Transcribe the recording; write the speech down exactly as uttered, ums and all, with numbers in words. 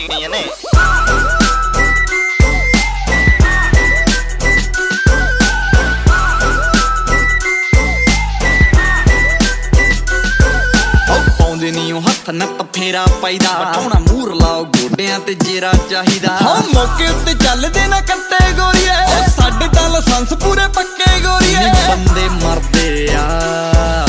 ਪੀਣੀਆਂ ਨੇ। ਪਾਉਂਦੇ ਨੀ ਉਹ ਹੱਥ ਨੱਤ ਫੇਰਾ ਪਾਈਦਾ, ਵਟਾਉਣਾ ਮੂਰ ਲਾਓ ਗੋਡਿਆਂ ਤੇ ਜੇਰਾ ਚਾਹੀਦਾ। ਹਾਂ ਮੌਕੇ ਉੱਤੇ ਚੱਲਦੇ ਨਾ ਕੱਟੇ ਗੋਰੀਏ, ਸਾਡੇ ਤਾਂ ਲਾਇਸੈਂਸ ਪੂਰੇ ਪੱਕੇ ਗੋਰੀਏ। ਬੰਦੇ ਮਰਦੇ ਆ